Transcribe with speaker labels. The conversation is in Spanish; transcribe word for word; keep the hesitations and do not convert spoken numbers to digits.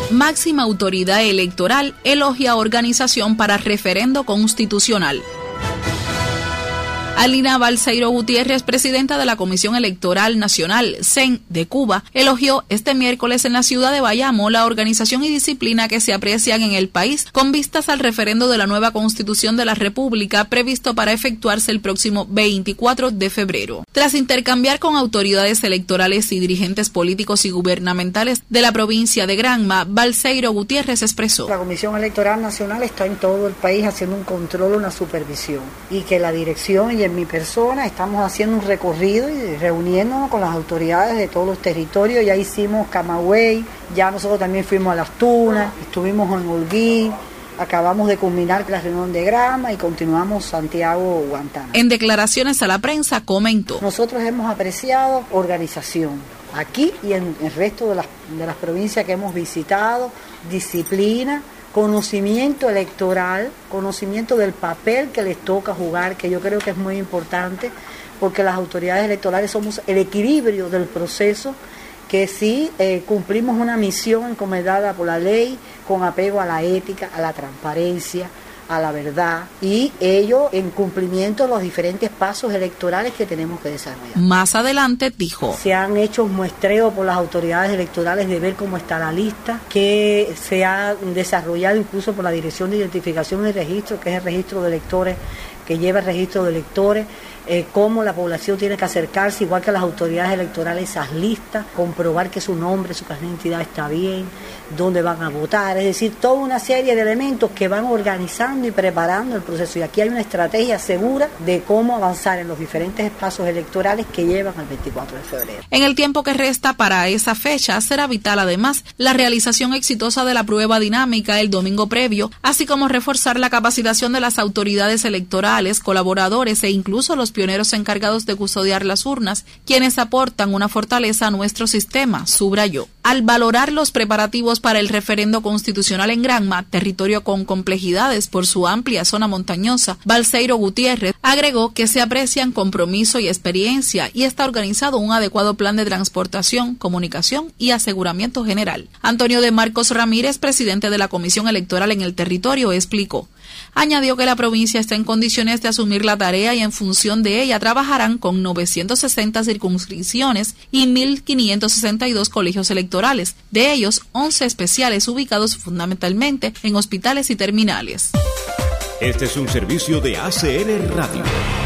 Speaker 1: Máxima autoridad electoral elogia organización para referendo constitucional. Alina Balseiro Gutiérrez, presidenta de la Comisión Electoral Nacional, C E N, de Cuba, elogió este miércoles en la ciudad de Bayamo la organización y disciplina que se aprecian en el país con vistas al referendo de la nueva Constitución de la República previsto para efectuarse el próximo veinticuatro de febrero. Tras intercambiar con autoridades electorales y dirigentes políticos y gubernamentales de la provincia de Granma, Balseiro Gutiérrez expresó:
Speaker 2: La Comisión Electoral Nacional está en todo el país haciendo un control, una supervisión, y que la dirección y en mi persona estamos haciendo un recorrido y reuniéndonos con las autoridades de todos los territorios. Ya hicimos Camagüey, ya nosotros también fuimos a Las Tunas, estuvimos en Holguín, acabamos de culminar la reunión de Grama y continuamos Santiago, Guantánamo.
Speaker 1: En declaraciones a la prensa comentó:
Speaker 2: Nosotros hemos apreciado organización aquí y en el resto de las, de las provincias que hemos visitado, disciplina, conocimiento electoral, conocimiento del papel que les toca jugar, que yo creo que es muy importante, porque las autoridades electorales somos el equilibrio del proceso, que sí eh, cumplimos una misión encomendada por la ley, con apego a la ética, a la transparencia, a la verdad, y ello en cumplimiento de los diferentes pasos electorales que tenemos que desarrollar.
Speaker 1: Más adelante dijo:
Speaker 2: Se han hecho muestreos por las autoridades electorales de ver cómo está la lista, que se ha desarrollado incluso por la Dirección de Identificación y Registro, que es el registro de electores, que lleva el registro de electores, eh, cómo la población tiene que acercarse, igual que las autoridades electorales, esas listas, comprobar que su nombre, su carnet de identidad está bien, dónde van a votar, es decir, toda una serie de elementos que van organizando y preparando el proceso. Y aquí hay una estrategia segura de cómo avanzar en los diferentes pasos electorales que llevan al veinticuatro de febrero.
Speaker 1: En el tiempo que resta para esa fecha, será vital además la realización exitosa de la prueba dinámica el domingo previo, así como reforzar la capacitación de las autoridades electorales, colaboradores e incluso los pioneros encargados de custodiar las urnas, quienes aportan una fortaleza a nuestro sistema, subrayó. Al valorar los preparativos para el referendo constitucional en Granma, territorio con complejidades por su amplia zona montañosa, Balseiro Gutiérrez agregó que se aprecian compromiso y experiencia y está organizado un adecuado plan de transportación, comunicación y aseguramiento general. Antonio de Marcos Ramírez, presidente de la Comisión Electoral en el territorio, explicó. Añadió que la provincia está en condiciones de asumir la tarea y en función de ella trabajarán con novecientas sesenta circunscripciones y mil quinientos sesenta y dos colegios electorales, de ellos once especiales ubicados fundamentalmente en hospitales y terminales.
Speaker 3: Este es un servicio de A C N Radio.